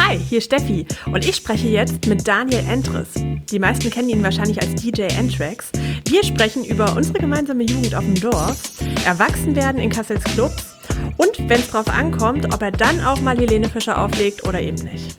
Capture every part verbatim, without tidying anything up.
Hi, hier ist Steffi und ich spreche jetzt mit Daniel Endres. Die meisten kennen ihn wahrscheinlich als D J N-Trax. Wir sprechen über unsere gemeinsame Jugend auf dem Dorf, Erwachsenwerden in Kassels Clubs und, wenn es drauf ankommt, ob er dann auch mal Helene Fischer auflegt oder eben nicht.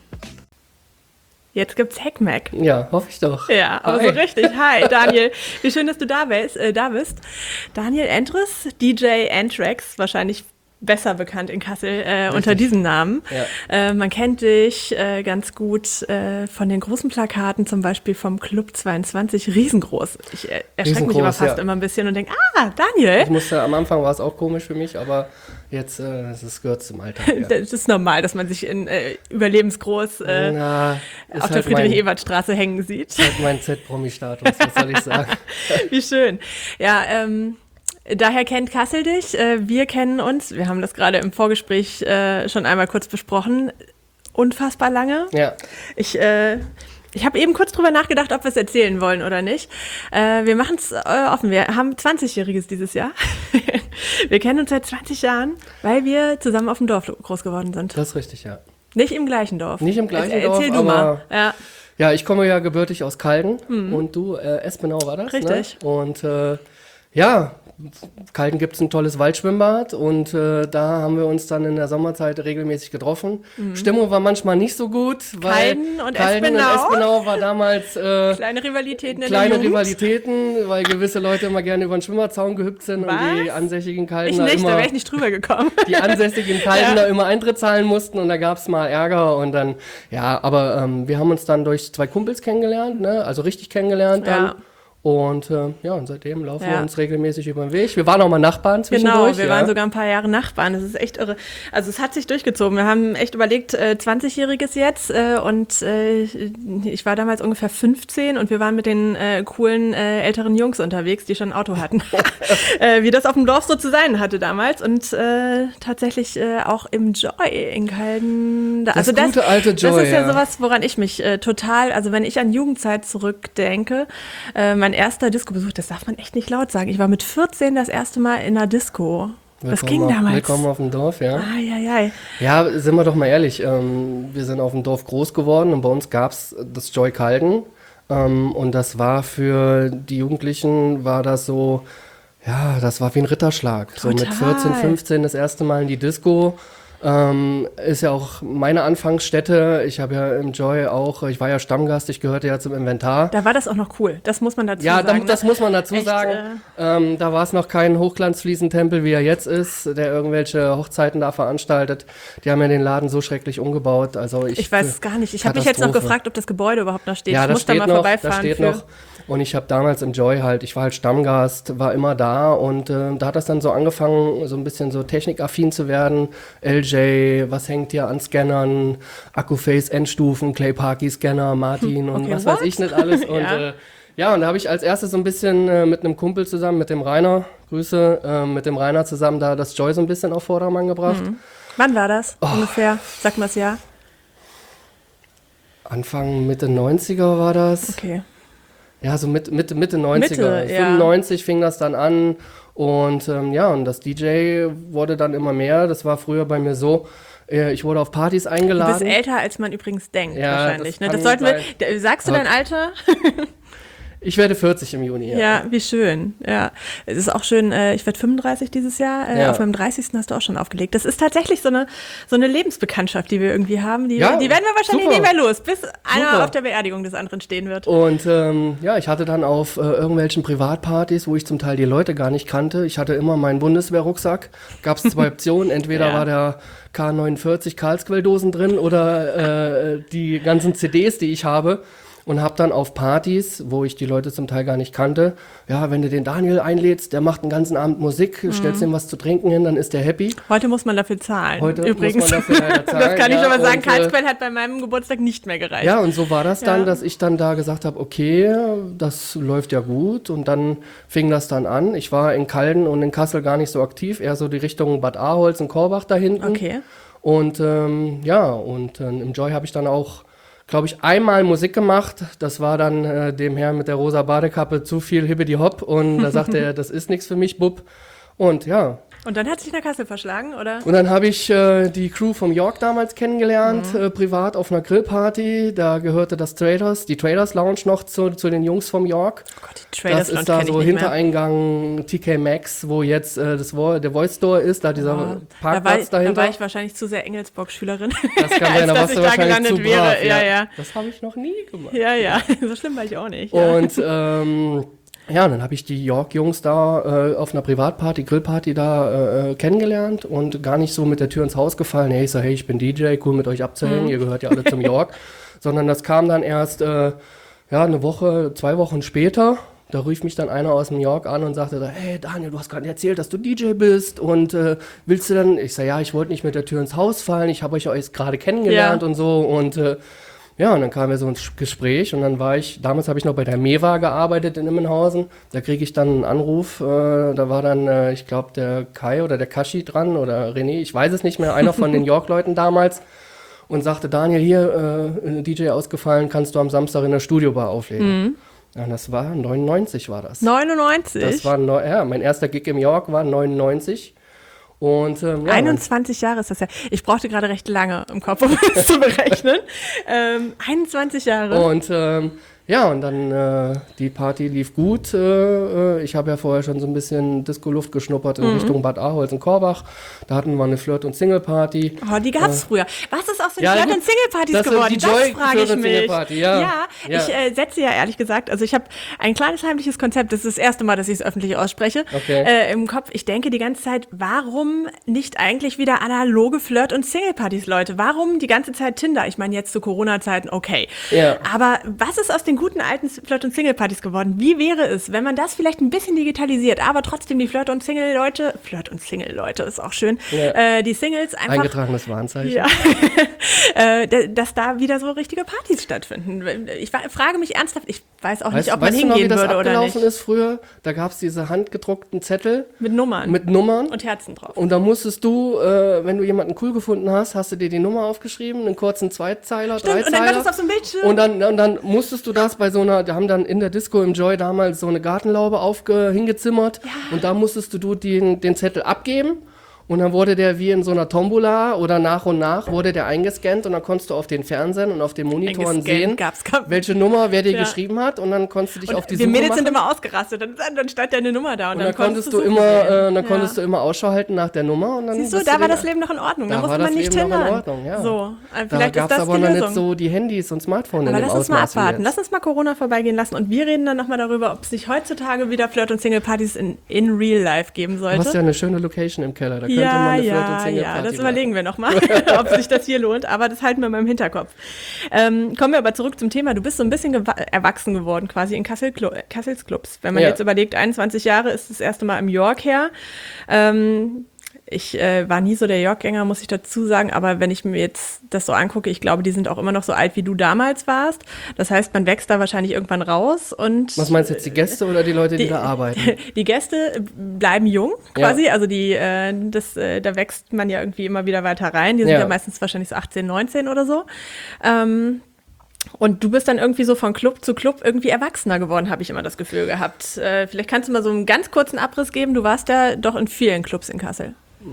Jetzt gibt's Heckmeck. Ja, hoffe ich doch. Ja, aber Hi. So richtig. Hi, Daniel. Wie schön, dass du da bist. Äh, da bist. Daniel Endres, D J N-Trax, wahrscheinlich besser bekannt in Kassel äh, unter diesem Namen. Ja. Äh, man kennt dich äh, ganz gut äh, von den großen Plakaten, zum Beispiel vom Club zweiundzwanzig, riesengroß. Ich äh, erschrecke mich aber fast ja. immer ein bisschen und denke, ah, Daniel. Ich musste, am Anfang war es auch komisch für mich, aber jetzt, äh, das gehört zum Alltag. Ja. Das ist normal, dass man sich in äh, überlebensgroß äh, Na, auf halt der Friedrich-Ebert-Straße hängen sieht. Das ist halt mein Z-Promi-Status, was soll ich sagen. Wie schön. Ja, ähm, daher kennt Kassel dich, wir kennen uns, wir haben das gerade im Vorgespräch schon einmal kurz besprochen, unfassbar lange. Ja. Ich, äh, ich habe eben kurz drüber nachgedacht, ob wir es erzählen wollen oder nicht. Wir machen es offen, wir haben zwanzigjähriges dieses Jahr. Wir kennen uns seit zwanzig Jahren, weil wir zusammen auf dem Dorf groß geworden sind. Das ist richtig, ja. Nicht im gleichen Dorf. Nicht im gleichen Erzähl Dorf, Erzähl du aber mal. Ja. Ja, ich komme ja gebürtig aus Kalden mhm. und du, äh, Espenau war das, richtig. Ne? Und äh, ja, Kalden gibt es ein tolles Waldschwimmbad und äh, da haben wir uns dann in der Sommerzeit regelmäßig getroffen. Mhm. Stimmung war manchmal nicht so gut, weil Kalden und Kalden Espenau. und Espenau war damals äh, kleine Rivalitäten in kleine der Jugend. Rivalitäten, weil gewisse Leute immer gerne über den Schwimmerzaun gehüpft sind. Was? Und die ansässigen Kaldener ich nicht, immer, da wäre ich nicht drüber gekommen. Die ansässigen Kaldener ja. immer Eintritt zahlen mussten und da gab es mal Ärger und dann, ja, aber ähm, wir haben uns dann durch zwei Kumpels kennengelernt, ne? Also richtig kennengelernt dann. Ja. Und äh, ja, und seitdem laufen ja. wir uns regelmäßig über den Weg. Wir waren auch mal Nachbarn zwischendurch. Genau, wir ja. waren sogar ein paar Jahre Nachbarn. Das ist echt irre. Also es hat sich durchgezogen. Wir haben echt überlegt, äh, zwanzigjähriges jetzt. Äh, und äh, ich war damals ungefähr fünfzehn und wir waren mit den äh, coolen äh, älteren Jungs unterwegs, die schon ein Auto hatten. äh, wie das auf dem Dorf so zu sein hatte damals. Und äh, tatsächlich äh, auch im Joy in Kalden. Das also gute das, alte Joy, Das ist ja, ja sowas, woran ich mich äh, total, also wenn ich an Jugendzeit zurückdenke, äh, mein erster Disco-Besuch, das darf man echt nicht laut sagen. Ich war mit vierzehn das erste Mal in einer Disco. Das willkommen ging auf, damals. Willkommen auf dem Dorf, ja. Ai, ai, ai. Ja, sind wir doch mal ehrlich. Ähm, wir sind auf dem Dorf groß geworden und bei uns gab es das Joy Kalden. Ähm, und das war für die Jugendlichen, war das so, ja, das war wie ein Ritterschlag. Total. So mit vierzehn, fünfzehn das erste Mal in die Disco. Ähm, ist ja auch meine Anfangsstätte. Ich habe ja im Joy auch, ich war ja Stammgast, ich gehörte ja zum Inventar. Da war das auch noch cool, das muss man dazu ja, sagen. Ja, das ne? muss man dazu Echt, sagen. Äh ähm, da war es noch kein Hochglanzfliesentempel, wie er jetzt ist, der irgendwelche Hochzeiten da veranstaltet. Die haben ja den Laden so schrecklich umgebaut. Also ich, ich weiß es gar nicht. Ich habe mich jetzt noch gefragt, ob das Gebäude überhaupt noch steht. Ja, ich das muss steht da mal noch, vorbeifahren. Das steht für noch. Und ich habe damals im Joy halt, ich war halt Stammgast, war immer da und äh, da hat das dann so angefangen, so ein bisschen so technikaffin zu werden. L J, was hängt hier an Scannern, Akkuface Endstufen, Clay Parky Scanner, Martin und okay, was what? weiß ich nicht alles. Und ja, äh, ja und da habe ich als erstes so ein bisschen äh, mit einem Kumpel zusammen, mit dem Rainer, Grüße, äh, mit dem Rainer zusammen da das Joy so ein bisschen auf Vordermann gebracht. Mhm. Wann war das oh. ungefähr? Sag mal das Jahr. Anfang, Mitte neunziger war das. Okay. Ja, so mit, Mitte, Mitte neunziger. Mitte, fünfundneunzig ja. fing das dann an und ähm, ja, und das D J wurde dann immer mehr. Das war früher bei mir so, äh, ich wurde auf Partys eingeladen. Du bist älter, als man übrigens denkt, ja, wahrscheinlich. Das, ne? Das sollten sein. wir. Sagst du dein Alter? Ich werde vierzig im Juni. Ja, ja, wie schön. Ja, es ist auch schön, äh, ich werde fünfunddreißig dieses Jahr. Äh, ja. Auf meinem dreißigsten hast du auch schon aufgelegt. Das ist tatsächlich so eine, so eine Lebensbekanntschaft, die wir irgendwie haben. Die, ja, die werden wir wahrscheinlich super. nie mehr los, bis einer Super. auf der Beerdigung des anderen stehen wird. Und ähm, ja, ich hatte dann auf äh, irgendwelchen Privatpartys, wo ich zum Teil die Leute gar nicht kannte, ich hatte immer meinen Bundeswehrrucksack. Gab es zwei Optionen. Entweder ja. war der K neunundvierzig Karlsquelldosen drin oder äh, die ganzen C Ds, die ich habe. Und habe dann auf Partys, wo ich die Leute zum Teil gar nicht kannte, ja, wenn du den Daniel einlädst, der macht den ganzen Abend Musik, mhm. stellst ihm was zu trinken hin, dann ist der happy. Heute muss man dafür zahlen, Heute übrigens. muss man dafür leider zahlen. Das kann ich ja, schon mal sagen, und, Karlsquell hat bei meinem Geburtstag nicht mehr gereicht. Ja, und so war das dann, ja. dass ich dann da gesagt habe, okay, das läuft ja gut. Und dann fing das dann an. Ich war in Kalden und in Kassel gar nicht so aktiv, eher so die Richtung Bad Aholz und Korbach da hinten. Okay. Und ähm, ja, und äh, im Joy habe ich dann auch, glaube ich, einmal Musik gemacht. Das war dann äh, dem Herrn mit der rosa Badekappe zu viel Hibbidi Hopp. Und da sagte er, das ist nichts für mich, Bub. Und ja, Und dann hat sich nach Kassel verschlagen, oder? Und dann habe ich äh, die Crew vom York damals kennengelernt, mhm. äh, privat auf einer Grillparty. Da gehörte das Traders, die Traders Lounge noch zu, zu den Jungs vom York. Oh Gott, die Traders Lounge. Das ist da so Hintereingang T K Maxx, wo jetzt äh, das Vo- der Voice Store ist, da dieser oh, Parkplatz da dahinter. Da war ich wahrscheinlich zu sehr Engelsburg-Schülerin. Das kann sein, da warst du wahrscheinlich zu wäre. brav. Ja, ja. Das habe ich noch nie gemacht. Ja, ja, so schlimm war ich auch nicht. Ja. Und ähm, ja, dann habe ich die York-Jungs da äh, auf einer Privatparty, Grillparty da äh, kennengelernt und gar nicht so mit der Tür ins Haus gefallen. Hey, ich so, hey, ich bin D J, cool mit euch abzuhängen, mhm. ihr gehört ja alle zum York. Sondern das kam dann erst äh, ja, eine Woche, zwei Wochen später. Da rief mich dann einer aus dem York an und sagte, hey Daniel, du hast gerade erzählt, dass du D J bist und äh, willst du dann, ich sage, ja, ich wollte nicht mit der Tür ins Haus fallen, ich habe euch euch gerade kennengelernt ja. und so und äh, ja, und dann kam ja so ein Gespräch und dann war ich, damals habe ich noch bei der Mewa gearbeitet in Immenhausen, da kriege ich dann einen Anruf, äh, da war dann, äh, ich glaube, der Kai oder der Kashi dran oder René, ich weiß es nicht mehr, einer von den York-Leuten damals und sagte, Daniel, hier, äh, D J ausgefallen, kannst du am Samstag in der Studiobar auflegen. Mhm. Ja, das war neunundneunzig war das. neunundneunzig? Das war, neu, ja, mein erster Gig im York war neunundneunzig. Und, ähm, ja, einundzwanzig Jahre ist das ja. Ich brauchte gerade recht lange im Kopf, um das zu berechnen. ähm, einundzwanzig Jahre. Und ähm, ja, und dann äh, die Party lief gut. Äh, ich habe ja vorher schon so ein bisschen Disco-Luft geschnuppert in mhm. Richtung Bad Arolz und Korbach. Da hatten wir eine Flirt- und Single-Party. Oh, die gab's äh, früher. Was ist aus den ja, Flirt- und Single-Partys geworden? Die das frage ich mich. Ja, ja, ja, ich äh, setze ja ehrlich gesagt, also ich habe ein kleines heimliches Konzept, das ist das erste Mal, dass ich es öffentlich ausspreche, okay. äh, im Kopf. Ich denke die ganze Zeit, warum nicht eigentlich wieder analoge Flirt- und Single-Partys, Leute? Warum die ganze Zeit Tinder? Ich meine jetzt zu Corona-Zeiten, okay. Ja. Aber was ist aus den guten alten Flirt- und Single-Partys geworden? Wie wäre es, wenn man das vielleicht ein bisschen digitalisiert, aber trotzdem die Flirt- und Single-Leute, Flirt- und Single-Leute ist auch schön, ja. äh, die Singles einfach... Eingetragenes Warnzeichen. Ja, äh, dass da wieder so richtige Partys stattfinden. Ich frage mich ernsthaft, ich weiß auch weißt, nicht, ob man weißt hingehen du noch, wie das würde oder nicht. abgelaufen ist früher? Da gab es diese handgedruckten Zettel. Mit Nummern. Mit Nummern. Und Herzen drauf. Und da musstest du, äh, wenn du jemanden cool gefunden hast, hast du dir die Nummer aufgeschrieben, einen kurzen Zweizeiler, Stimmt, Dreizeiler. und dann war das auf so einem Bildschirm. Und dann, und dann musstest du das bei so einer, wir haben dann in der Disco im Joy damals so eine Gartenlaube aufge, hingezimmert. Ja. Und da musstest du den, den Zettel abgeben. Und dann wurde der wie in so einer Tombola oder nach und nach wurde der eingescannt und dann konntest du auf den Fernsehern und auf den Monitoren sehen, gab's, gab welche Nummer wer dir ja. geschrieben hat und dann konntest du dich und auf die wir Suche Mädels machen. sind immer ausgerastet, dann, dann stand deine Nummer da und, und dann, dann konntest du suchen immer, äh, dann ja. konntest du immer Ausschau halten nach der Nummer und dann siehst du, da war das Leben noch in Ordnung, da, da musste man nicht hindern. Ja. So, vielleicht da gab es aber noch nicht so die Handys und Smartphones in dem Ausmaß. Aber lass uns mal abwarten, jetzt. lass uns mal Corona vorbeigehen lassen und wir reden dann nochmal darüber, ob es sich heutzutage wieder Flirt- und Single-Partys in, in Real Life geben sollte. Du hast ja eine schöne Location im Keller, da könnte ja, man eine ja, Flirt- und Single-Party ja, das machen. überlegen wir nochmal, ob sich das hier lohnt, aber das halten wir mal im Hinterkopf. Ähm, kommen wir aber zurück zum Thema. Du bist so ein bisschen gewa- erwachsen geworden, quasi in Kassel Clu- Kassels Clubs. Wenn man ja. jetzt überlegt, einundzwanzig Jahre ist das erste Mal im York her. Ähm, ich äh, war nie so der York-Gänger, muss ich dazu sagen, aber wenn ich mir jetzt das so angucke, ich glaube, die sind auch immer noch so alt, wie du damals warst. Das heißt, man wächst da wahrscheinlich irgendwann raus und... Was meinst du jetzt, die Gäste oder die Leute, die, die da arbeiten? Die Gäste bleiben jung quasi, ja. also die, äh, das, äh, da wächst man ja irgendwie immer wieder weiter rein. Die sind ja, ja meistens wahrscheinlich so achtzehn, neunzehn oder so. Ähm, Und du bist dann irgendwie so von Club zu Club irgendwie erwachsener geworden, habe ich immer das Gefühl gehabt. Äh, vielleicht kannst du mal so einen ganz kurzen Abriss geben. Du warst ja doch in vielen Clubs in Kassel.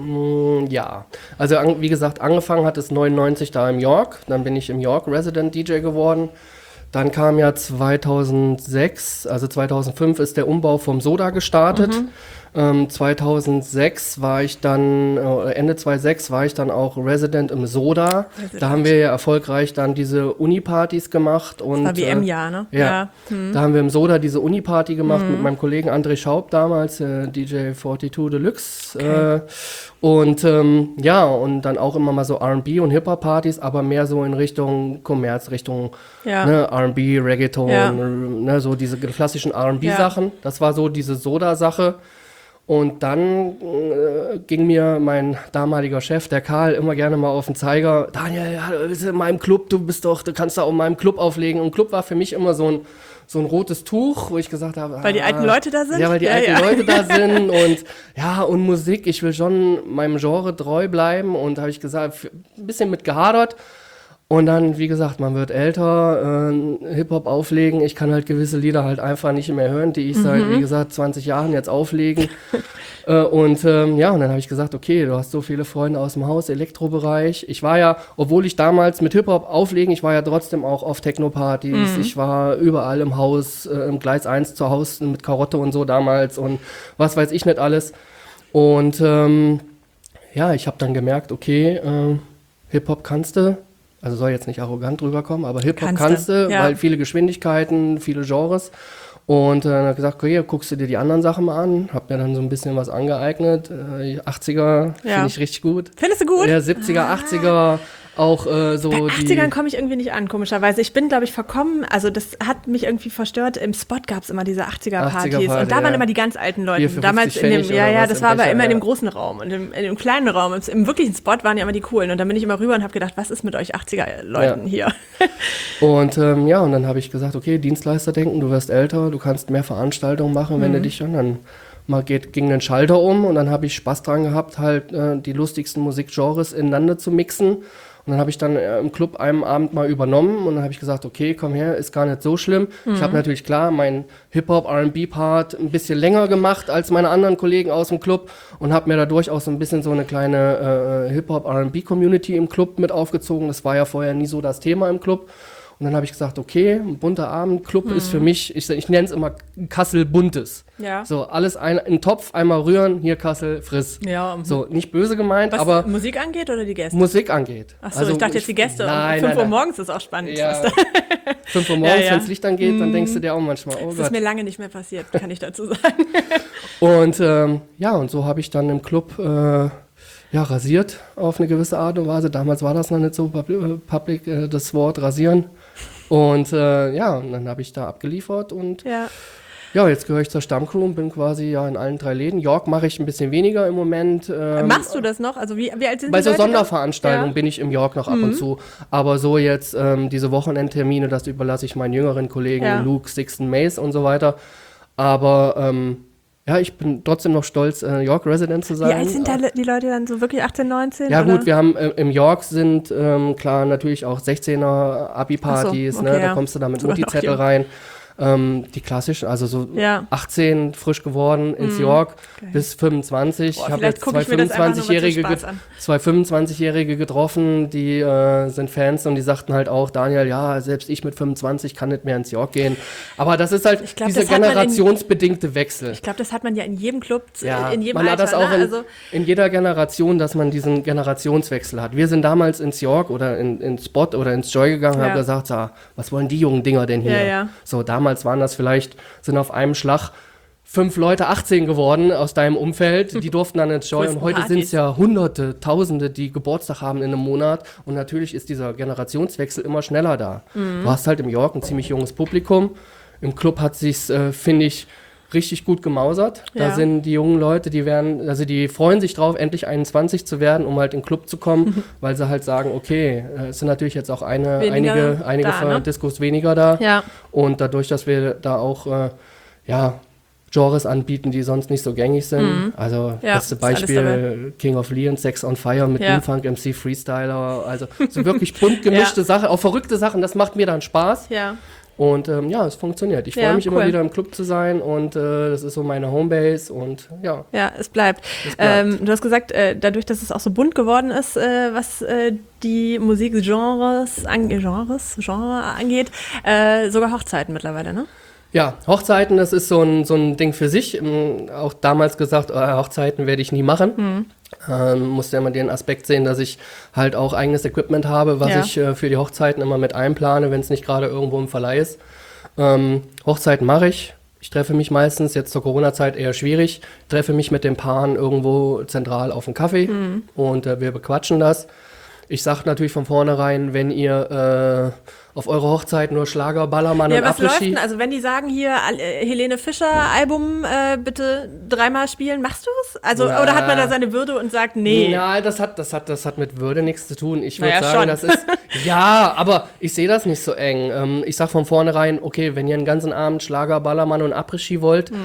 Ja, also wie gesagt, angefangen hat es neunundneunzig da im York. Dann bin ich im York Resident D J geworden. Dann kam ja zweitausendsechs, also zweitausendfünf ist der Umbau vom Soda gestartet. Mhm. Ähm, zweitausendsechs war ich dann, äh, Ende zweitausendsechs war ich dann auch Resident im Soda. Resident. Da haben wir ja erfolgreich dann diese Uni-Partys gemacht. Und, das war W M-Jahr, ne? Ja, ja. Hm. Da haben wir im Soda diese Uni-Party gemacht hm. mit meinem Kollegen André Schaub damals, äh, D J zweiundvierzig Deluxe. Okay. Äh, und ähm, ja, und dann auch immer mal so R and B und Hip-Hop-Partys, aber mehr so in Richtung Kommerz, Richtung ja. ne, R and B, Reggaeton, ja. ne, so diese klassischen R and B-Sachen. Ja. Das war so diese Soda-Sache. Und dann äh, ging mir mein damaliger Chef, der Karl, immer gerne mal auf den Zeiger. Daniel, ja, du bist in meinem Club, du bist doch, du kannst da auch in meinem Club auflegen. Und Club war für mich immer so ein, so ein rotes Tuch, wo ich gesagt habe, weil ah, die alten Leute da sind? Ja, weil die ja, alten ja. Leute da sind und ja, und Musik, ich will schon meinem Genre treu bleiben. Und da habe ich gesagt, ein bisschen mit gehadert. Und dann, wie gesagt, man wird älter, äh, Hip-Hop auflegen. Ich kann halt gewisse Lieder halt einfach nicht mehr hören, die ich mhm. seit, wie gesagt, zwanzig Jahren jetzt auflegen. äh, und ähm, ja, und dann habe ich gesagt, okay, du hast so viele Freunde aus dem Haus, Elektrobereich. Ich war ja, obwohl ich damals mit Hip-Hop auflegen, ich war ja trotzdem auch auf Techno-Partys. Mhm. Ich war überall im Haus, äh, im Gleis eins zu Hause mit Karotte und so damals und was weiß ich nicht alles. Und ähm, ja, ich habe dann gemerkt, okay, äh, Hip-Hop kannst du. Also soll jetzt nicht arrogant rüberkommen, aber Hip-Hop kannst du, ja. weil viele Geschwindigkeiten, viele Genres. Und äh, dann habe ich gesagt, okay, guckst du dir die anderen Sachen mal an. Hab mir dann so ein bisschen was angeeignet. Äh, achtziger ja. finde ich richtig gut. Findest du gut? Ja, siebziger, ah. achtziger. Auch äh, so Bei die achtzigern komme ich irgendwie nicht an, komischerweise. Ich bin, glaube ich, verkommen, also das hat mich irgendwie verstört. Im Spot gab es immer diese achtziger-Partys achtziger und da ja. waren immer die ganz alten Leute. Damals in dem, ja, ja, das war aber immer ja. in dem großen Raum und im, in dem kleinen Raum. Im, Im wirklichen Spot waren ja immer die coolen und dann bin ich immer rüber und habe gedacht, was ist mit euch achtziger-Leuten ja. hier? Und ähm, ja, und dann habe ich gesagt, okay, Dienstleister denken, du wirst älter, du kannst mehr Veranstaltungen machen, wenn mhm. du dich schon dann mal geht, ging den Schalter um und dann habe ich Spaß dran gehabt, halt äh, die lustigsten Musikgenres ineinander zu mixen. Und dann habe ich dann äh, im Club einen Abend mal übernommen und dann habe ich gesagt, okay, komm her, ist gar nicht so schlimm. Mhm. Ich habe natürlich klar meinen Hip-Hop, R and B-Part ein bisschen länger gemacht als meine anderen Kollegen aus dem Club und habe mir da durchaus so ein bisschen so eine kleine äh, Hip-Hop, R and B-Community im Club mit aufgezogen. Das war ja vorher nie so das Thema im Club. Und dann habe ich gesagt, okay, ein bunter Abend, Club mhm. ist für mich, ich, ich nenne es immer Kassel Buntes. Ja. So, alles ein, in den Topf, einmal rühren, hier Kassel, friss. Ja. Mhm. So, nicht böse gemeint, was aber... Musik angeht oder die Gäste? Musik angeht. Achso, also, ich dachte jetzt die Gäste. Nein, um fünf Uhr nein. morgens ist auch spannend. Ja. fünf Uhr morgens, ja, ja. wenn das Licht angeht, dann mhm. denkst du dir auch manchmal, oh das Gott. Das ist mir lange nicht mehr passiert, kann ich dazu sagen. Und ähm, ja, und so habe ich dann im Club... Äh, ja, rasiert auf eine gewisse Art und Weise. Damals war das noch nicht so public, public äh, das Wort rasieren. Und äh, ja, und dann habe ich da abgeliefert und ja. ja, jetzt gehöre ich zur Stammcrew und bin quasi ja in allen drei Läden. York mache ich ein bisschen weniger im Moment. Ähm, Machst du das noch? Also wie, wie alt sind Bei die so Leute Sonderveranstaltungen ja. bin ich im York noch ab mhm. und zu. Aber so jetzt ähm, diese Wochenendtermine, das überlasse ich meinen jüngeren Kollegen, ja. Luke, Sixten, Mace und so weiter. Aber ähm, ja, ich bin trotzdem noch stolz, äh, York-Resident zu sein. Wie alt sind da die Leute dann so wirklich achtzehn, neunzehn? Ja oder? Gut, wir haben äh, im York sind ähm, klar natürlich auch sechzehner Abi-Partys, so, okay, ne? Da ja. kommst du da mit Mutti-Zettel rein. Ähm, die klassischen, also so ja. achtzehn frisch geworden ins mm. York okay. bis fünfundzwanzig. Boah, ich habe jetzt zwei fünfundzwanzigjährige get- zwei fünfundzwanzigjährige getroffen, die äh, sind Fans und die sagten halt auch, Daniel, ja, selbst ich mit fünfundzwanzig kann nicht mehr ins York gehen. Aber das ist halt glaub, dieser generationsbedingte in, Wechsel. Ich glaube, das hat man ja in jedem Club, ja, in jedem man Alter. Hat das auch ne? in, also in jeder Generation, dass man diesen Generationswechsel hat. Wir sind damals ins York oder in, ins Spot oder ins Joy gegangen und ja. haben gesagt, so, was wollen die jungen Dinger denn hier? Ja, ja. So, damals waren das vielleicht, sind auf einem Schlag fünf Leute achtzehn geworden aus deinem Umfeld, die durften dann ins Joy und heute sind es ja Hunderte, Tausende, die Geburtstag haben in einem Monat und natürlich ist dieser Generationswechsel immer schneller da. Mhm. Du hast halt im York ein ziemlich junges Publikum, im Club hat sich's, äh, finde ich, richtig gut gemausert. Ja. Da sind die jungen Leute, die werden, also die freuen sich drauf, endlich einundzwanzig zu werden, um halt in den Club zu kommen, mhm. weil sie halt sagen, okay, es sind natürlich jetzt auch eine, einige, einige da, ne? Discos weniger da. Ja. Und dadurch, dass wir da auch äh, ja, Genres anbieten, die sonst nicht so gängig sind. Mhm. Also ja, beste Beispiel King of Leon, Sex on Fire mit ja. Funk, M C Freestyler. Also so wirklich bunt gemischte ja. Sachen, auch verrückte Sachen, das macht mir dann Spaß. Ja. Und ähm, ja, es funktioniert. Ich freue ja, mich cool. immer wieder im Club zu sein und äh, das ist so meine Homebase und ja. Ja, es bleibt. Es bleibt. Ähm, du hast gesagt, äh, dadurch, dass es auch so bunt geworden ist, äh, was äh, die Musikgenres an- Genres, Genre angeht, äh, sogar Hochzeiten mittlerweile, ne? Ja, Hochzeiten, das ist so ein, so ein Ding für sich. Ähm, auch damals gesagt, äh, Hochzeiten werde ich nie machen. Mhm. Ähm, musste immer den Aspekt sehen, dass ich halt auch eigenes Equipment habe, was ja. ich äh, für die Hochzeiten immer mit einplane, wenn es nicht gerade irgendwo im Verleih ist. Ähm, Hochzeiten mache ich. Ich treffe mich meistens, jetzt zur Corona-Zeit eher schwierig, treffe mich mit den Paaren irgendwo zentral auf einen Kaffee mhm. und äh, wir bequatschen das. Ich sage natürlich von vornherein, wenn ihr äh, auf eure Hochzeit nur Schlager, Ballermann ja, und was läuft Après-Ski. denn? Also wenn die sagen hier, äh, Helene Fischer Album äh, bitte dreimal spielen, machst du es? Also, ja. Oder hat man da seine Würde und sagt, nee? Nein, das hat, das hat, das hat mit Würde nichts zu tun. Ich würde naja, sagen, schon. das ist, ja, aber ich sehe das nicht so eng. Ähm, ich sage von vornherein, okay, wenn ihr einen ganzen Abend Schlager, Ballermann und Après-Ski wollt, mhm.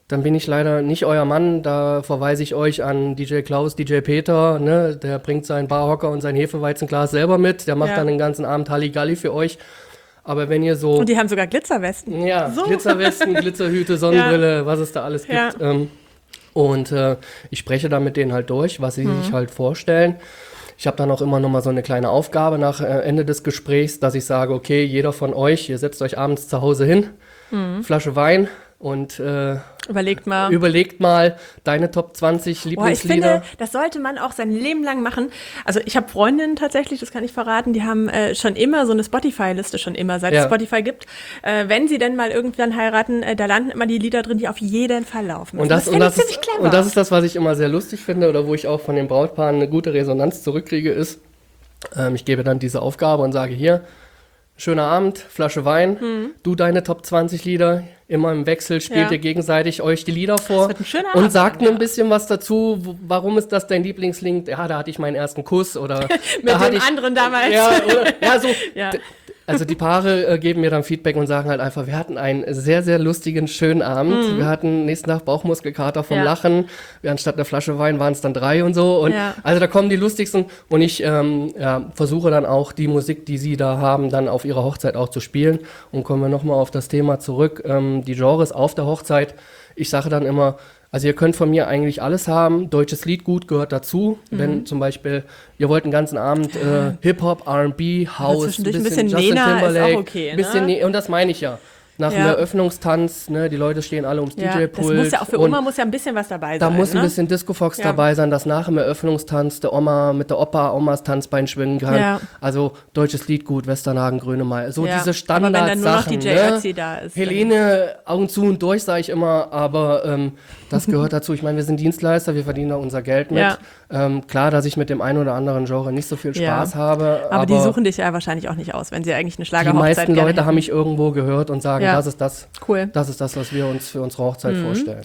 dann bin ich leider nicht euer Mann. Da verweise ich euch an D J Klaus, D J Peter. Ne? Der bringt seinen Barhocker und sein Hefeweizenglas selber mit. Der macht ja. dann den ganzen Abend Halligalli für euch. Aber wenn ihr so... Und die haben sogar Glitzerwesten. Ja, so. Glitzerwesten, Glitzerhüte, Sonnenbrille, ja. was es da alles gibt. Ja. Ähm, und äh, ich spreche dann mit denen halt durch, was sie mhm. sich halt vorstellen. Ich habe dann auch immer noch mal so eine kleine Aufgabe nach äh, Ende des Gesprächs, dass ich sage, okay, jeder von euch, ihr setzt euch abends zu Hause hin, mhm. Flasche Wein und äh, überlegt mal, überlegt mal deine Top zwanzig Lieblingslieder. Boah, ich finde, das sollte man auch sein Leben lang machen. Also ich habe Freundinnen tatsächlich, das kann ich verraten, die haben äh, schon immer so eine Spotify-Liste, schon immer, seit ja. es Spotify gibt. Äh, wenn sie denn mal irgendwann heiraten, äh, da landen immer die Lieder drin, die auf jeden Fall laufen. Und das, das, und, das ist, und das ist das, was ich immer sehr lustig finde oder wo ich auch von den Brautpaaren eine gute Resonanz zurückkriege, ist, ähm, ich gebe dann diese Aufgabe und sage hier, schöner Abend, Flasche Wein, hm. du deine Top zwanzig Lieder, immer im Wechsel, spielt ja. ihr gegenseitig euch die Lieder vor und sagt mir ja. ein bisschen was dazu, w- warum ist das dein Lieblingslied? Ja, da hatte ich meinen ersten Kuss oder mit da dem ich, anderen damals. Ja, oder, ja so. ja. D- Also die Paare äh, geben mir dann Feedback und sagen halt einfach, wir hatten einen sehr, sehr lustigen, schönen Abend. Mhm. Wir hatten nächsten Tag Bauchmuskelkater vom ja. Lachen. Wir anstatt einer Flasche Wein waren es dann drei und so. Und ja. also da kommen die lustigsten. Und ich ähm, ja, versuche dann auch die Musik, die sie da haben, dann auf ihrer Hochzeit auch zu spielen. Und kommen wir nochmal auf das Thema zurück. Ähm, die Genres auf der Hochzeit. Ich sage dann immer, also ihr könnt von mir eigentlich alles haben. Deutsches Lied gut gehört dazu. Mhm. Wenn zum Beispiel, ihr wollt einen ganzen Abend äh, Hip-Hop, R and B, House, ein bisschen, ein bisschen Justin Nena Timberlake, ist auch okay, ne? bisschen Ne- und das meine ich ja. Nach Ja. dem Eröffnungstanz, ne, die Leute stehen alle ums Ja, D J-Pult. das muss ja auch für Oma muss ja ein bisschen was dabei Da sein. muss ein ne? bisschen Disco-Fox Ja. dabei sein, dass nach dem Eröffnungstanz der Oma mit der Opa Omas Tanzbein schwingen kann. Ja. Also deutsches Lied gut, Westernhagen, Grönemeyer. So Ja. diese Aber wenn dann nur noch Standardsachen. D J Ne? Ötzi da ist. Helene, Augen zu und durch, sage ich immer, aber ähm, das gehört dazu. Ich meine, wir sind Dienstleister, wir verdienen da unser Geld mit. Ja. Ähm, klar, dass ich mit dem einen oder anderen Genre nicht so viel Spaß Ja. habe. Aber, aber die suchen dich ja wahrscheinlich auch nicht aus, wenn sie eigentlich eine die Schlagerhochzeit meisten gerne Leute hätten. haben mich irgendwo gehört und sagen, Ja. das ist das, Cool. das ist das, was wir uns für unsere Hochzeit Mhm. vorstellen.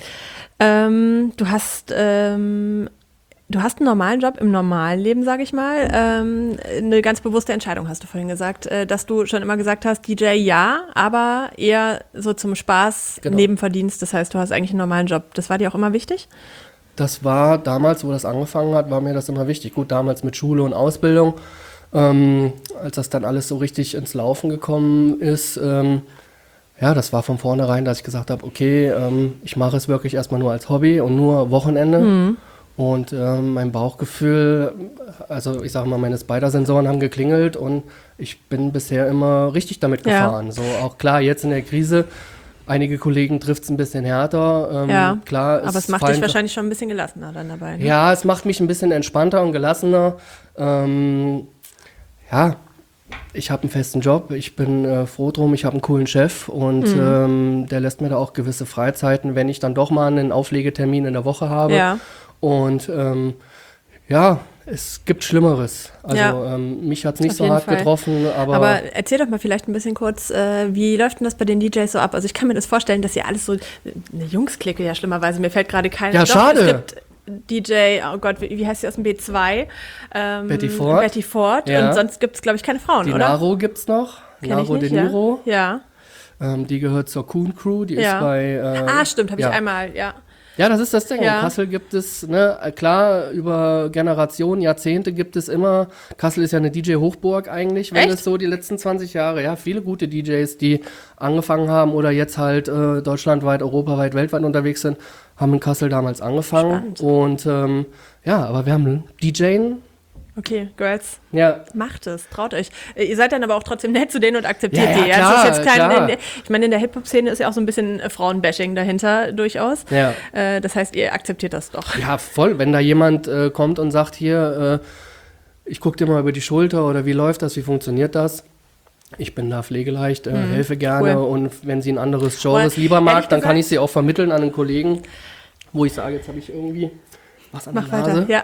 Ähm, du hast ähm, du hast einen normalen Job im normalen Leben, sage ich mal. Ähm, eine ganz bewusste Entscheidung hast du vorhin gesagt, äh, dass du schon immer gesagt hast, D J ja, aber eher so zum Spaß, Genau. Nebenverdienst. Das heißt, du hast eigentlich einen normalen Job. Das war dir auch immer wichtig? Das war damals, wo das angefangen hat, war mir das immer wichtig. Gut, damals mit Schule und Ausbildung, ähm, als das dann alles so richtig ins Laufen gekommen ist, ähm, ja, das war von vornherein, dass ich gesagt habe, okay, ähm, ich mache es wirklich erstmal nur als Hobby und nur Wochenende. Mhm. Und ähm, mein Bauchgefühl, also ich sage mal, meine Spider-Sensoren haben geklingelt und ich bin bisher immer richtig damit Ja. gefahren. So auch klar, jetzt in der Krise, einige Kollegen trifft es ein bisschen härter. Ähm, Ja, klar, aber es macht fallen- dich wahrscheinlich schon ein bisschen gelassener dann dabei. Ne? Ja, es macht mich ein bisschen entspannter und gelassener. Ähm, ja, ich habe einen festen Job, ich bin äh, froh drum, ich habe einen coolen Chef und Mhm. ähm, der lässt mir da auch gewisse Freizeiten, wenn ich dann doch mal einen Auflegetermin in der Woche habe. Ja. Und ähm, ja, es gibt Schlimmeres. Also Ja. ähm, mich hat es nicht Auf so jeden hart Fall. getroffen, aber, Aber erzähl doch mal vielleicht ein bisschen kurz, äh, wie läuft denn das bei den D Js so ab? Also ich kann mir das vorstellen, dass ihr alles so, eine Jungs-Clique ja schlimmerweise, mir fällt gerade keiner. Ja, Doch, schade. Es gibt D J, oh Gott, wie, wie heißt sie aus dem B zwei? Ähm, Betty Ford. Betty Ford. Ja. Und sonst gibt es, glaube ich, keine Frauen, die oder? Naro gibt es noch, Kenn Naro ich nicht, De Niro. Ja. Ähm, die gehört zur Coon Crew, die Ja. ist bei... Äh, Ah, stimmt, habe ja. ich einmal, ja. Ja, das ist das Ding. Ja. In Kassel gibt es, ne, klar, über Generationen, Jahrzehnte gibt es immer, Kassel ist ja eine D J-Hochburg eigentlich, wenn Echt? es so die letzten zwanzig Jahre, ja, viele gute D Js, die angefangen haben oder jetzt halt äh, deutschlandweit, europaweit, weltweit unterwegs sind, haben in Kassel damals angefangen. Spannend. Und ähm, ja, aber wir haben D Jing, Okay, Girls, ja, macht es, traut euch. Äh, Ihr seid dann aber auch trotzdem nett zu denen und akzeptiert Ja, ja, die. Ja, klar, das ist jetzt kein, klar. in, ich meine, in der Hip-Hop-Szene ist ja auch so ein bisschen äh, Frauenbashing dahinter durchaus. ja. Äh, das heißt, ihr akzeptiert das doch. Ja, voll. Wenn da jemand äh, kommt und sagt, hier, äh, ich gucke dir mal über die Schulter oder wie läuft das, wie funktioniert das? Ich bin da pflegeleicht, äh, Mhm, helfe gerne cool. und wenn sie ein anderes Genres Voll. lieber mag, Ehrlich dann kann gesagt- ich sie auch vermitteln an einen Kollegen, wo ich sage, jetzt habe ich irgendwie was an Mach der Nase. weiter, ja.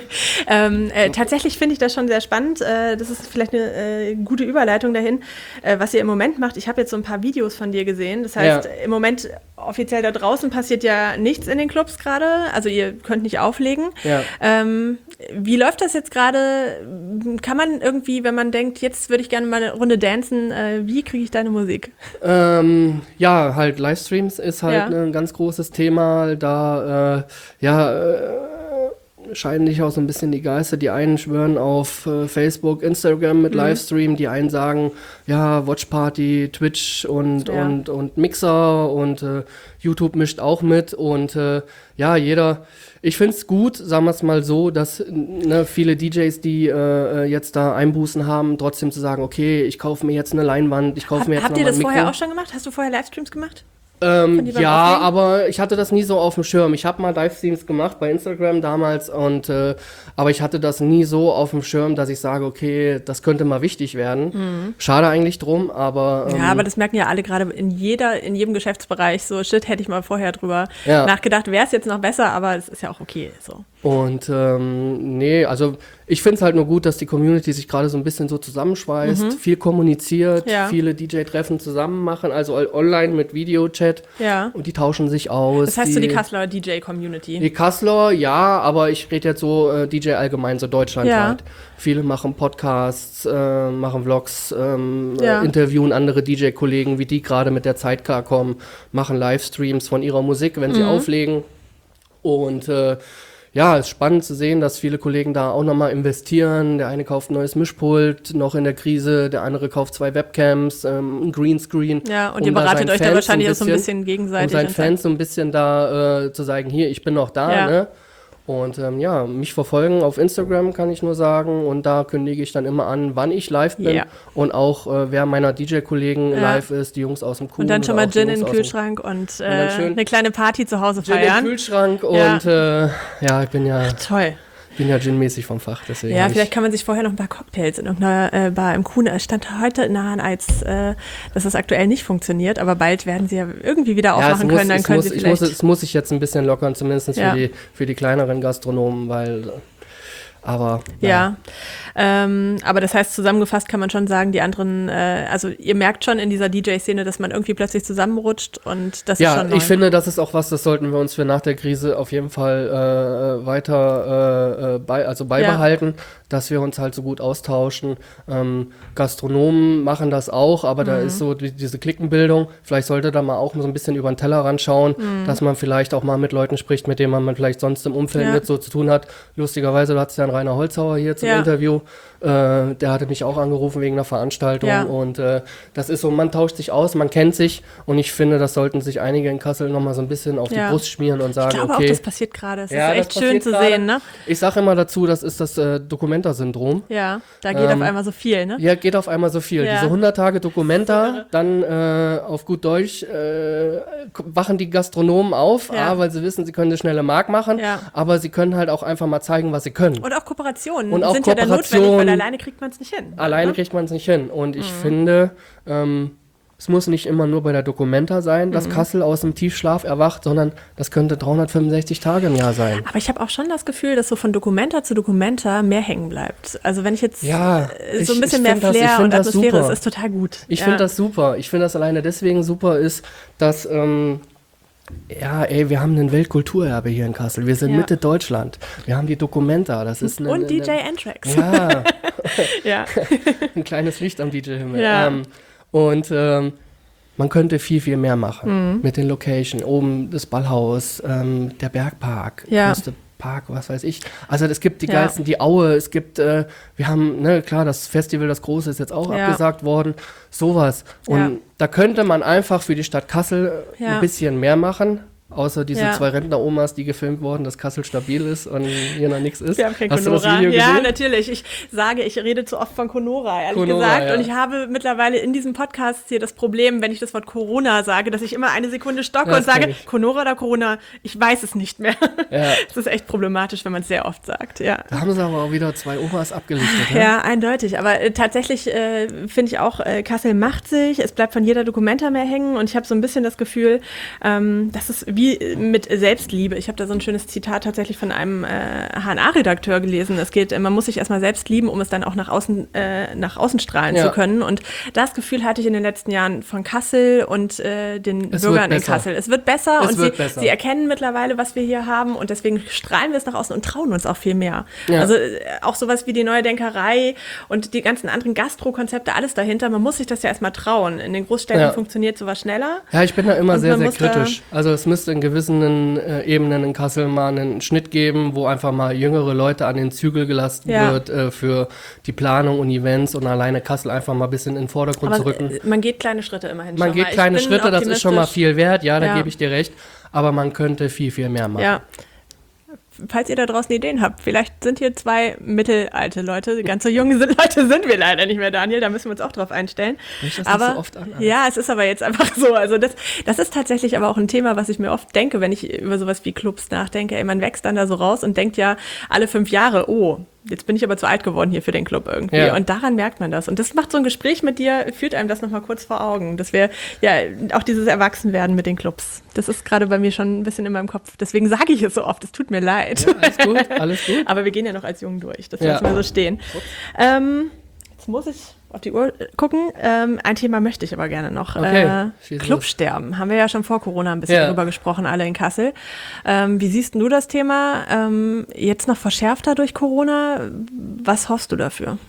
ähm, äh, tatsächlich finde ich das schon sehr spannend. Äh, das ist vielleicht eine äh, gute Überleitung dahin, äh, was ihr im Moment macht. Ich habe jetzt so ein paar Videos von dir gesehen. Das heißt, Ja. im Moment offiziell da draußen passiert ja nichts in den Clubs gerade. Also ihr könnt nicht auflegen. Ja. Ähm, wie läuft das jetzt gerade? Kann man irgendwie, wenn man denkt, jetzt würde ich gerne mal eine Runde dancen, äh, wie kriege ich deine Musik? Ähm, ja, halt Livestreams ist halt Ja. ein ganz großes Thema. Da, äh, ja, äh, scheiden sich auch so ein bisschen die Geister. Die einen schwören auf äh, Facebook, Instagram mit Mhm. Livestream. Die einen sagen, ja, Watchparty, Twitch und, Ja. und, und Mixer und äh, YouTube mischt auch mit. Und äh, ja, jeder, ich finde es gut, sagen wir es mal so, dass ne, viele D Js, die äh, jetzt da Einbußen haben, trotzdem zu sagen, okay, ich kaufe mir jetzt eine Leinwand, ich kaufe Hab, mir jetzt habt noch ihr mal das ein Mikro. vorher auch schon gemacht? Hast du vorher Livestreams gemacht? Ähm, die beim ja, Auflegen? aber ich hatte das nie so auf dem Schirm. Ich habe mal Livestreams gemacht bei Instagram damals, und äh, aber ich hatte das nie so auf dem Schirm, dass ich sage, okay, das könnte mal wichtig werden. Schade eigentlich drum, aber ähm, Ja, aber das merken ja alle gerade in jeder, in jedem Geschäftsbereich. So, shit, hätte ich mal vorher drüber Ja. nachgedacht, wäre es jetzt noch besser, aber es ist ja auch okay. So. und ähm, nee, also ich finde es halt nur gut, dass die Community sich gerade so ein bisschen so zusammenschweißt, viel kommuniziert, Ja. viele D J-Treffen zusammen machen, also all- online mit Videochat, Ja. und die tauschen sich aus. Das heißt so die Kasseler D J-Community. Die Kasseler, ja, aber ich rede jetzt so äh, D J allgemein, so deutschlandweit. Ja. Viele machen Podcasts, äh, machen Vlogs, ähm, Ja. äh, interviewen andere D J-Kollegen, wie die gerade mit der Zeit klarkommen, machen Livestreams von ihrer Musik, wenn sie Mhm. auflegen. Und äh, ja, es ist spannend zu sehen, dass viele Kollegen da auch nochmal investieren. Der eine kauft ein neues Mischpult, noch in der Krise, der andere kauft zwei Webcams, ähm, ein Greenscreen. Ja, und um ihr da beratet seinen euch da Fans wahrscheinlich auch so ein bisschen um gegenseitig. seinen und Fans so ein bisschen da äh, zu sagen, hier, ich bin noch da, Ja. ne? Und ähm, ja, mich verfolgen auf Instagram, kann ich nur sagen. Und da kündige ich dann immer an, wann ich live bin. Ja. Und auch, äh, wer meiner D J-Kollegen Ja. live ist, die Jungs aus dem Kuh. Und dann schon oder mal auch die Gin Jungs in den aus dem- Kühlschrank und, äh, dann schön eine kleine Party zu Hause Gin im feiern. Kühlschrank. Ja. Und äh, ja, ich bin ja, Toll. bin ja Gin-mäßig vom Fach. Deswegen Ja, hab vielleicht ich, kann man sich vorher noch ein paar Cocktails in irgendeiner äh, Bar im Kuhn. Es stand heute in der Hahn, als äh, dass das aktuell nicht funktioniert, aber bald werden sie ja irgendwie wieder ja, es aufmachen muss, können, dann es können muss, sie ich vielleicht... muss, es muss sich jetzt ein bisschen lockern, zumindest Ja. für, die, für die kleineren Gastronomen, weil, aber Ja, ähm, aber das heißt, zusammengefasst kann man schon sagen, die anderen, äh, also ihr merkt schon in dieser D J-Szene, dass man irgendwie plötzlich zusammenrutscht und das ist Ja, schon neu. ich finde, das ist auch was, das sollten wir uns für nach der Krise auf jeden Fall äh, weiter äh, bei, also beibehalten, dass wir uns halt so gut austauschen. Ähm, Gastronomen machen das auch, aber da Mhm. ist so die, diese Klickenbildung. Vielleicht sollte da mal auch so ein bisschen über den Tellerrand schauen, dass man vielleicht auch mal mit Leuten spricht, mit denen man vielleicht sonst im Umfeld Ja. mit so zu tun hat. Lustigerweise, du hattest ja einen Rainer Holzhauer hier zum Ja. Interview. Äh, der hatte mich auch angerufen wegen einer Veranstaltung, Ja. und äh, das ist so, man tauscht sich aus, man kennt sich, und ich finde, das sollten sich einige in Kassel nochmal so ein bisschen auf Ja. die Brust schmieren und sagen, Ich glaube okay. auch, das passiert gerade. Es Ja, ist das echt schön passiert zu gerade. sehen, ne? Ich sage immer dazu, das ist das äh, Documenta-Syndrom. Ja, da geht Ähm, auf einmal so viel, ne? Ja, geht auf einmal so viel. Ja. Diese hundert Tage Documenta, dann äh, auf gut Deutsch äh, k- wachen die Gastronomen auf, Ja. A, weil sie wissen, sie können eine schnelle Mark machen, Ja. aber sie können halt auch einfach mal zeigen, was sie können. Und auch Kooperationen Und auch sind ja dann notwendig, weil Kooperationen. alleine kriegt man es nicht hin. Alleine ne? kriegt man es nicht hin. Und ich Mhm. finde, ähm, es muss nicht immer nur bei der Documenta sein, Mhm. dass Kassel aus dem Tiefschlaf erwacht, sondern das könnte dreihundertfünfundsechzig Tage im Jahr sein. Aber ich habe auch schon das Gefühl, dass so von Dokumenta zu Dokumenta mehr hängen bleibt. Also wenn ich jetzt Ja, äh, so ich- ein bisschen ich mehr find das- ich Flair find und das Atmosphäre super. ist, ist total gut. Ich ja. finde das super. Ich finde das alleine deswegen super ist, dass, ähm, ja, ey, wir haben ein Weltkulturerbe hier in Kassel. Wir sind Ja. Mitte Deutschland. Wir haben die Documenta. Das ist eine, Und eine, D J Anthrax. Ja, Ja. ein kleines Licht am D J-Himmel. Ja. Ähm, und ähm, man könnte viel, viel mehr machen Mhm. mit den Location. Oben das Ballhaus, ähm, der Bergpark, Ja. Park, was weiß ich. Also es gibt die Ja. geilsten, die Aue, es gibt, äh, wir haben, ne, klar, das Festival, das große, ist jetzt auch Ja. abgesagt worden. Sowas. Und Ja. da könnte man einfach für die Stadt Kassel äh, Ja. ein bisschen mehr machen. Außer diese Ja. zwei Rentner-Omas, die gefilmt wurden, dass Kassel stabil ist und hier noch nichts ist. Wir haben kein Hast du das Conora. Video Ja, gesehen? natürlich. Ich sage, ich rede zu oft von Conora, ehrlich Conora, gesagt. ja. Und ich habe mittlerweile in diesem Podcast hier das Problem, wenn ich das Wort Corona sage, dass ich immer eine Sekunde stocke Ja, und das kenn sage, ich. Conora oder Corona, ich weiß es nicht mehr. Ja. Das ist echt problematisch, wenn man es sehr oft sagt, ja. Da haben sie aber auch wieder zwei Omas abgelichtet. Ne? Ja, eindeutig. Aber äh, tatsächlich äh, finde ich auch, äh, Kassel macht sich, es bleibt von jeder Dokumenta mehr hängen und ich habe so ein bisschen das Gefühl, ähm, dass es wie mit Selbstliebe. Ich habe da so ein schönes Zitat tatsächlich von einem äh, H und A-Redakteur gelesen. Es geht, man muss sich erstmal selbst lieben, um es dann auch nach außen, äh, nach außen strahlen ja. zu können. Und das Gefühl hatte ich in den letzten Jahren von Kassel und äh, den es Bürgern in Kassel. Es wird besser es und wird sie, besser. sie erkennen mittlerweile, was wir hier haben und deswegen strahlen wir es nach außen und trauen uns auch viel mehr. Ja. Also äh, auch sowas wie die Neue Denkerei und die ganzen anderen Gastro-Konzepte, alles dahinter. Man muss sich das ja erstmal trauen. In den Großstädten ja. funktioniert sowas schneller. Ja, ich bin da immer und sehr, sehr kritisch. Da also es müsste in gewissen äh, Ebenen in Kassel mal einen Schnitt geben, wo einfach mal jüngere Leute an den Zügel gelassen ja. wird äh, für die Planung und Events und alleine Kassel einfach mal ein bisschen in den Vordergrund Aber zu rücken. Man geht kleine Schritte immerhin Man schon geht mal. kleine Schritte, das ist schon mal viel wert, ja, da ja. gebe ich dir recht. Aber man könnte viel, viel mehr machen. Ja. Falls ihr da draußen Ideen habt, vielleicht sind hier zwei mittelalte Leute, ganz so junge Leute sind wir leider nicht mehr, Daniel, da müssen wir uns auch drauf einstellen. Ich das aber, nicht so oft an. Ja, es ist aber jetzt einfach so, also das, das ist tatsächlich aber auch ein Thema, was ich mir oft denke, wenn ich über sowas wie Clubs nachdenke. Ey, man wächst dann da so raus und denkt ja alle fünf Jahre, oh, jetzt bin ich aber zu alt geworden hier für den Club irgendwie. Ja. Und daran merkt man das. Und das macht so ein Gespräch mit dir, führt einem das nochmal kurz vor Augen. Dass wir, ja, auch dieses Erwachsenwerden mit den Clubs. Das ist gerade bei mir schon ein bisschen in meinem Kopf. Deswegen sage ich es so oft. Es tut mir leid. Ja, alles gut, alles gut. Aber wir gehen ja noch als Jungen durch. Das ja. lassen wir so stehen. Ähm, jetzt muss ich auf die Uhr gucken. Ähm, ein Thema möchte ich aber gerne noch. Okay, äh, Clubsterben. Haben wir ja schon vor Corona ein bisschen ja. drüber gesprochen, alle in Kassel. Ähm, wie siehst du das Thema? Ähm, jetzt noch verschärfter durch Corona. Was hoffst du dafür?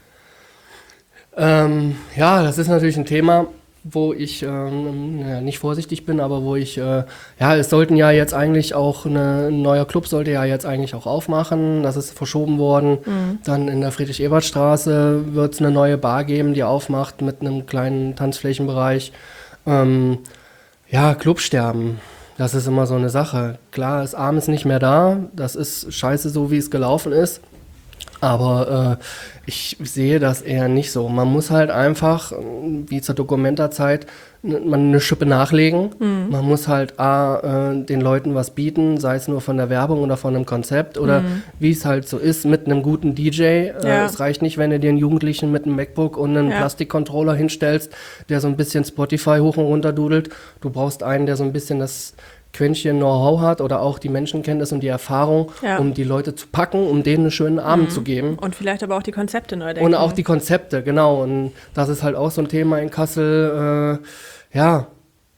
Ähm, ja, das ist natürlich ein Thema, wo ich ähm, ja, nicht vorsichtig bin, aber wo ich, äh, ja, es sollten ja jetzt eigentlich auch, eine, ein neuer Club sollte ja jetzt eigentlich auch aufmachen, das ist verschoben worden. Mhm. Dann in der Friedrich-Ebert-Straße wird es eine neue Bar geben, die aufmacht mit einem kleinen Tanzflächenbereich. Ähm, ja, Clubsterben, das ist immer so eine Sache. Klar ist abends nicht mehr da, das ist scheiße so, wie es gelaufen ist. Aber äh, ich sehe das eher nicht so. Man muss halt einfach, wie zur Dokumenta-Zeit, man eine Schippe nachlegen. Mhm. Man muss halt A, äh, den Leuten was bieten, sei es nur von der Werbung oder von einem Konzept oder mhm. wie es halt so ist mit einem guten D J. Äh, ja. Es reicht nicht, wenn du dir einen Jugendlichen mit einem MacBook und einem ja. Plastikcontroller hinstellst, der so ein bisschen Spotify hoch und runter dudelt. Du brauchst einen, der so ein bisschen das Quäntchen Know-how hat oder auch die Menschenkenntnis und die Erfahrung, ja. um die Leute zu packen, um denen einen schönen Abend mhm. zu geben. Und vielleicht aber auch die Konzepte neu denken. Und auch die Konzepte, genau. Und das ist halt auch so ein Thema in Kassel. Äh, ja,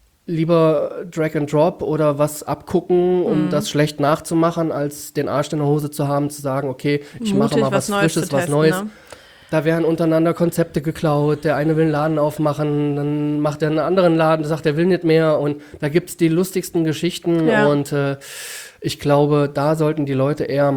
lieber Drag and Drop oder was abgucken, um mhm. das schlecht nachzumachen, als den Arsch in der Hose zu haben, zu sagen, okay, ich Mutig, mache mal was, was Frisches, was Neues. Ne? Da werden untereinander Konzepte geklaut, der eine will einen Laden aufmachen, dann macht er einen anderen Laden, sagt, er will nicht mehr und da gibt es die lustigsten Geschichten ja. und äh, ich glaube, da sollten die Leute eher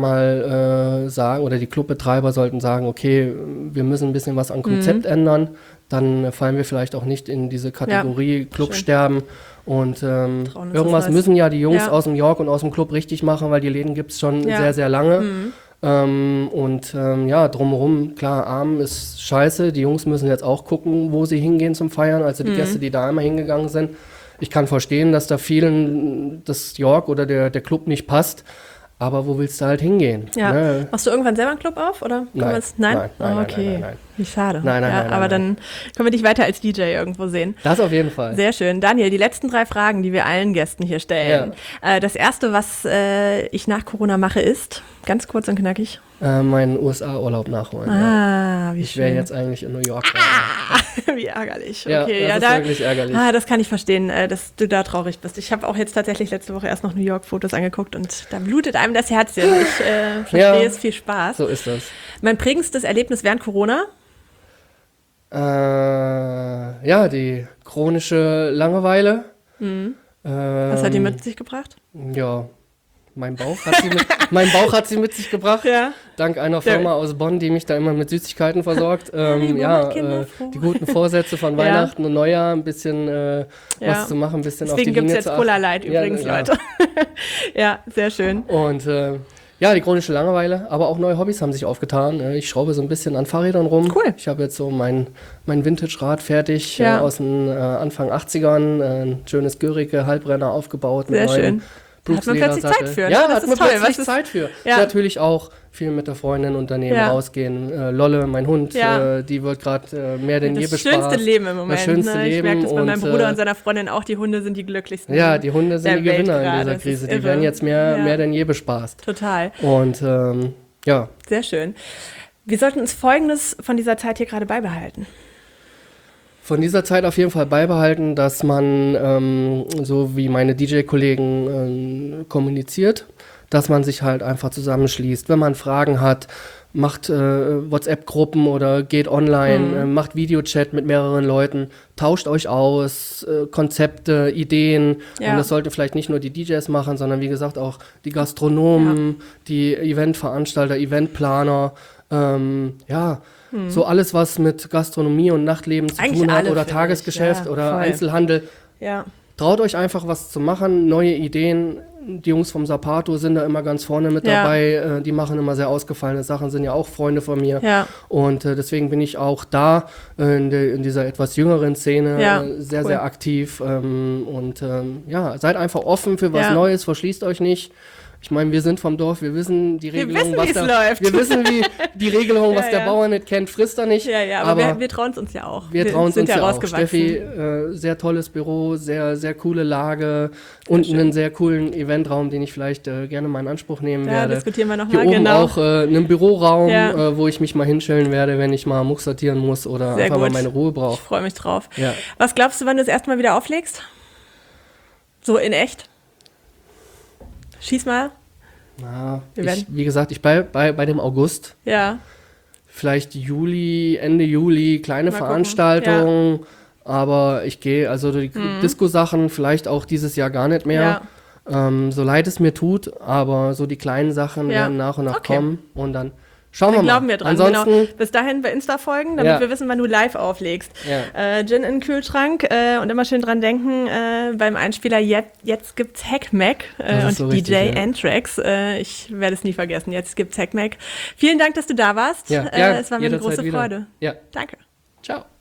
mal äh, sagen oder die Clubbetreiber sollten sagen, okay, wir müssen ein bisschen was am Konzept mhm. ändern, dann fallen wir vielleicht auch nicht in diese Kategorie ja, Clubsterben und ähm, irgendwas müssen ja die Jungs ja. aus dem York und aus dem Club richtig machen, weil die Läden gibt es schon ja. sehr, sehr lange. Mhm. Ähm, und ähm, ja, drumherum, klar, Arm ist scheiße, die Jungs müssen jetzt auch gucken, wo sie hingehen zum Feiern, also die mhm. Gäste, die da immer hingegangen sind. Ich kann verstehen, dass da vielen das York oder der, der Club nicht passt, aber wo willst du halt hingehen? Ja. Ne? Machst du irgendwann selber einen Club auf? Oder nein. Nein? Nein, nein, oh, okay. nein, nein, nein. Wie schade. Nein, nein, ja, nein, nein, aber nein. dann können wir dich weiter als D J irgendwo sehen. Das auf jeden Fall. Sehr schön. Daniel, die letzten drei Fragen, die wir allen Gästen hier stellen. Ja. Äh, das erste, was äh, ich nach Corona mache, ist, ganz kurz und knackig, Äh, meinen U S A-Urlaub nachholen. Ah, ja. wie ich schön. Ich wäre jetzt eigentlich in New York. Ah, wie ärgerlich. Ja, okay, das ja, ist da, wirklich ärgerlich. Ah, das kann ich verstehen, äh, dass du da traurig bist. Ich habe auch jetzt tatsächlich letzte Woche erst noch New York-Fotos angeguckt und da blutet einem das Herzchen. Ich äh, verstehe ja, es, viel Spaß. So ist das. Mein prägendstes Erlebnis während Corona? Äh, ja, die chronische Langeweile. Mhm. Ähm, Was hat die mit sich gebracht? Ja, mein Bauch hat sie mit, mein Bauch hat sie mit sich gebracht. Ja. Dank einer Firma ja. aus Bonn, die mich da immer mit Süßigkeiten versorgt. Ähm, ja, äh, die guten Vorsätze von Weihnachten ja. und Neujahr, ein bisschen äh, ja. was zu machen, ein bisschen Deswegen auf die Linie gibt's jetzt zu achten. Cola Light übrigens, ja, Leute. Ja, sehr schön. Und äh, ja, die chronische Langeweile, aber auch neue Hobbys haben sich aufgetan. Ich schraube so ein bisschen an Fahrrädern rum. Cool. Ich habe jetzt so mein, mein Vintage-Rad fertig ja. äh, aus den äh, Anfang achtzigern. Äh, ein schönes Görike Halbrenner aufgebaut. Sehr mit schön. Da hat man plötzlich Zeit für. Ne? Ja, da das hat ist man toll. plötzlich Was Zeit für. Ja. Natürlich auch viel mit der Freundin unternehmen, Ja. rausgehen. Äh, Lolle, mein Hund, Ja. äh, die wird gerade äh, mehr denn je Das bespaßt. schönste Leben im Moment. Das schönste ne? Ich Leben. merke das bei meinem Bruder äh, und seiner Freundin auch. Die Hunde sind die glücklichsten. Ja, die Hunde sind der die Gewinner Welt in gerade. dieser Das Krise. ist Die irre. werden jetzt mehr, Ja. mehr denn je bespaßt. Total. Und ähm, ja, Sehr schön. Wir sollten uns Folgendes von dieser Zeit hier gerade beibehalten. von dieser Zeit auf jeden Fall beibehalten, dass man, ähm, so wie meine D J-Kollegen ähm, kommuniziert, dass man sich halt einfach zusammenschließt. Wenn man Fragen hat, macht äh, WhatsApp-Gruppen oder geht online, Mhm. äh, macht Videochat mit mehreren Leuten, tauscht euch aus, äh, Konzepte, Ideen. Ja. Und das sollten vielleicht nicht nur die D Js machen, sondern wie gesagt auch die Gastronomen, die Eventveranstalter, Eventplaner, ähm, ja, so alles, was mit Gastronomie und Nachtleben zu Eigentlich tun hat alle, oder finde Tagesgeschäft ich. Ja, oder voll. Einzelhandel. Ja. Traut euch einfach was zu machen, neue Ideen. Die Jungs vom Zapato sind da immer ganz vorne mit Ja. dabei. Äh, die machen immer sehr ausgefallene Sachen, sind ja auch Freunde von mir. Ja. Und äh, deswegen bin ich auch da äh, in, de, in dieser etwas jüngeren Szene Ja, äh, sehr, cool. sehr aktiv. Ähm, und ähm, ja, seid einfach offen für was Ja. Neues, verschließt euch nicht. Ich meine, wir sind vom Dorf, wir wissen die Wir Regelung, wissen, was wie's der, läuft. wir wissen, wie die Regelung, was Ja, der ja. Bauer nicht kennt, frisst er nicht. Ja, ja, aber, wir, wir trauen es uns ja auch. Wir trauen es sind uns ja auch. rausgewachsen. Steffi, äh, sehr tolles Büro, sehr, sehr coole Lage und schön. einen sehr coolen Eventraum, den ich vielleicht äh, gerne mal in Anspruch nehmen Ja, werde. diskutieren wir Hier nochmal, oben genau. auch äh, einen Büroraum, Ja. äh, wo ich mich mal hinstellen werde, wenn ich mal Muck sortieren muss oder Sehr einfach gut. mal meine Ruhe Ich brauche. freue mich drauf. Ja. Was glaubst du, wann du das erste Mal wieder auflegst? So in echt? Schieß mal. Na, Wir ich, werden- wie gesagt, ich bleibe bei, bei dem August. Ja. Vielleicht Juli, Ende Juli, kleine Mal gucken. Veranstaltungen. Aber ich gehe, also die Mhm. Disco-Sachen vielleicht auch dieses Jahr gar nicht mehr. Ähm, so leid es mir tut, aber so die kleinen Sachen Ja. werden nach und nach Okay. kommen und dann schauen Dann wir mal. glauben wir dran. Ansonsten, Genau. Bis dahin bei Insta folgen, damit Ja. wir wissen, wann du live auflegst. Ja. Äh, Gin in den Kühlschrank äh, und immer schön dran denken, äh, beim Einspieler Jetzt, jetzt gibt's Hackmack äh, Das und ist so D richtig, J ja. Anthrax. Äh, ich werde es nie vergessen. Jetzt gibt's Hackmack. Vielen Dank, dass du da warst. ja, äh, ja, es war mir eine jederzeit große wieder. Freude. Ja, Danke. ciao.